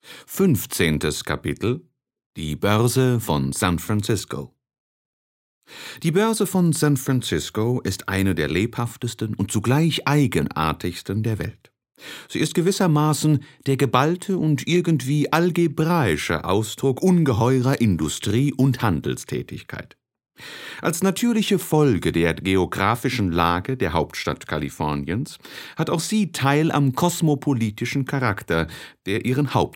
15. Kapitel: Die Börse von San Francisco. Die Börse von San Francisco ist eine der lebhaftesten und zugleich eigenartigsten der Welt. Sie ist gewissermaßen der geballte und irgendwie algebraische Ausdruck ungeheurer Industrie- und Handelstätigkeit. Als natürliche Folge der geografischen Lage der Hauptstadt Kaliforniens hat auch sie Teil am kosmopolitischen Charakter, der ihren Hauptsitz